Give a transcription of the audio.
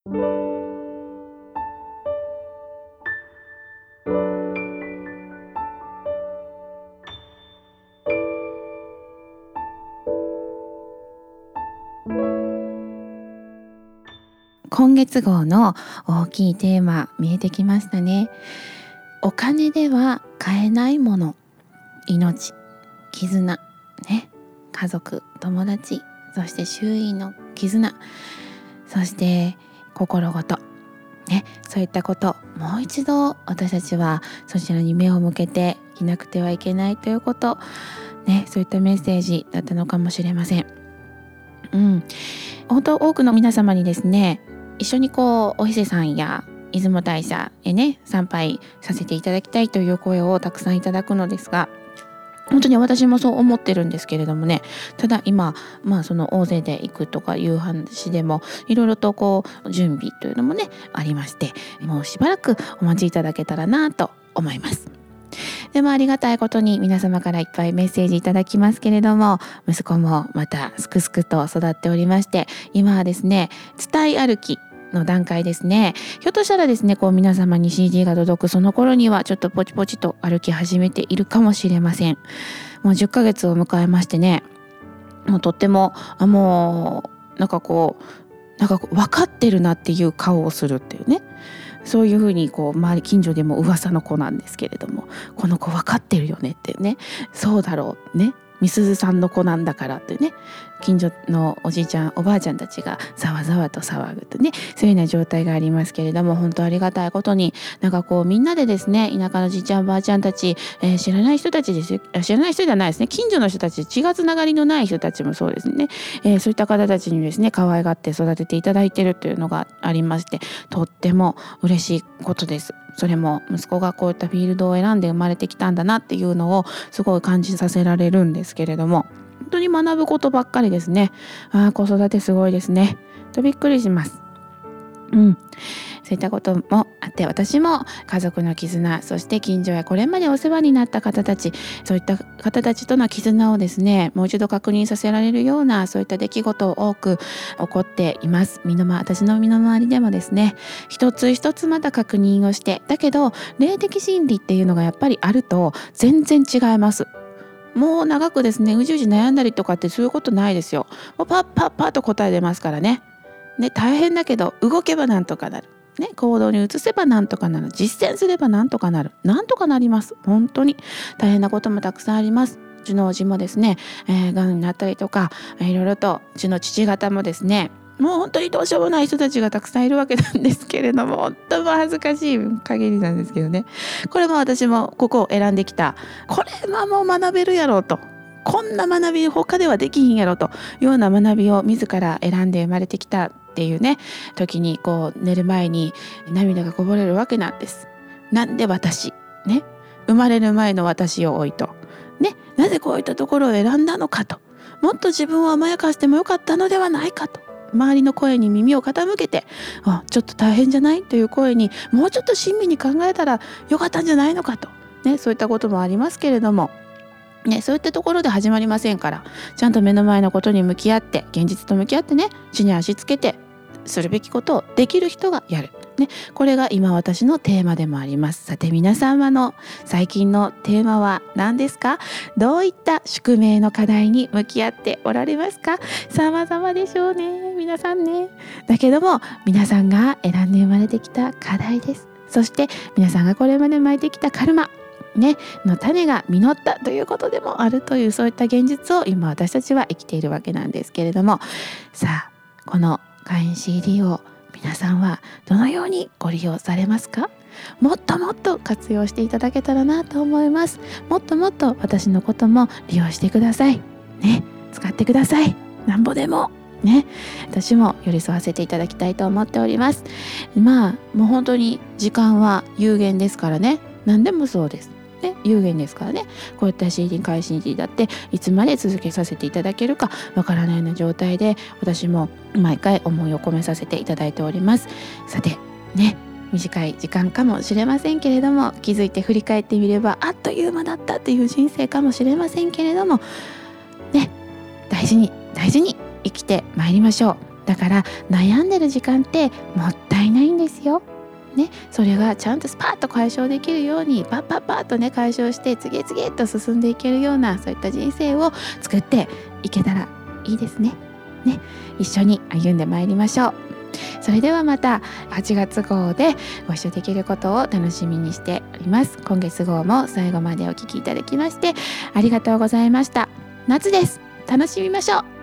今月号の大きいテーマ見えてきましたね。お金では買えないもの、命、絆、ね、家族、友達、そして周囲の絆、そして心ごと、ね、そういったこともう一度私たちはそちらに目を向けていなくてはいけないということ、ね、そういったメッセージだったのかもしれません。本当多くの皆様にですね、一緒にお伊勢さんや出雲大社へね参拝させていただきたいという声をたくさんいただくのですが、本当に私もそう思ってるんですけれどもね、ただ今その大勢で行くとかいう話でもいろいろと準備というのもねありまして、もうしばらくお待ちいただけたらなと思います。でもありがたいことに皆様からいっぱいメッセージいただきますけれども、息子もまたすくすくと育っておりまして、今はですね伝い歩きの段階ですね。ひょっとしたらですね皆様に CD が届くその頃にはちょっとポチポチと歩き始めているかもしれません。もう10ヶ月を迎えましてね、もうとってもなんか分かってるなっていう顔をするっていうね、そういうふうに周り近所でも噂の子なんですけれども、この子分かってるよねっていうね、そうだろうね、みすずさんの子なんだからってね、近所のおじいちゃんおばあちゃんたちがざわざわと騒ぐとね、そういうような状態がありますけれども、本当ありがたいことにみんなでですね、田舎のじいちゃんおばあちゃんたち、知らない人たちですよ、知らない人じゃないですね、近所の人たち、血がつながりのない人たちもそうですね、そういった方たちにですね可愛がって育てていただいているというのがありまして、とっても嬉しいことです。それも息子がこういったフィールドを選んで生まれてきたんだなっていうのをすごい感じさせられるんですけれども、本当に学ぶことばっかりですね。子育てすごいですねとびっくりします。そういったこともあって、私も家族の絆、そして近所やこれまでお世話になった方たち、そういった方たちとの絆をですねもう一度確認させられるような、そういった出来事多く起こっています。私の身の回りでもですね、一つ一つまた確認をして、だけど霊的真理っていうのがやっぱりあると全然違います。もう長くですねうじうじ悩んだりとかってそういうことないですよ。もうパッパッパッと答え出ますからね。大変だけど動けばなんとかなる。行動に移せばなんとかなる。実践すればなんとかなる。なんとかなります。本当に大変なこともたくさんあります。うちのおじもですね、がんになったりとか、いろいろとうちの父方もですね、もう本当にどうしようもない人たちがたくさんいるわけなんですけれども、本当も恥ずかしい限りなんですけどね、これも私もここを選んできた、これはもう学べるやろうと、こんな学び他ではできひんやろというような学びを自ら選んで生まれてきたっていうね時に、寝る前に涙がこぼれるわけなんです。なんで私ね、生まれる前の私を置いとね、なぜこういったところを選んだのかと、もっと自分を甘やかしてもよかったのではないかと、周りの声に耳を傾けて、ちょっと大変じゃないという声にもうちょっと親身に考えたらよかったんじゃないのかとね、そういったこともありますけれどもね、そういったところで始まりませんから、ちゃんと目の前のことに向き合って、現実と向き合ってね、地に足つけてするべきことをできる人がやる、これが今私のテーマでもあります。さて皆様の最近のテーマは何ですか？どういった宿命の課題に向き合っておられますか？様々でしょうね、皆さんね。だけども皆さんが選んで生まれてきた課題です。そして皆さんがこれまで巻いてきたカルマの種が実ったということでもあるという、そういった現実を今私たちは生きているわけなんですけれども、さあこの会員 CD を皆さんはどのようにご利用されますか？もっともっと活用していただけたらなと思います。もっともっと私のことも利用してくださいね、使ってください、なんぼでもね、私も寄り添わせていただきたいと思っております。もう本当に時間は有限ですからね、何でもそうです有限ですからね、こういった CD 会 CD だっていつまで続けさせていただけるかわからないような状態で、私も毎回思いを込めさせていただいております。さてね、短い時間かもしれませんけれども、気づいて振り返ってみればあっという間だったっていう人生かもしれませんけれどもね、大事に大事に生きてまいりましょう。 だから悩んでる時間ってもったいないんですよ。ね、それがちゃんとスパッと解消できるようにパッパッパッとね解消して次々と進んでいけるようなそういった人生を作っていけたらいいですね。一緒に歩んでまいりましょう。それではまた8月号でご一緒できることを楽しみにしております。今月号も最後までお聞きいただきましてありがとうございました。夏です。楽しみましょう。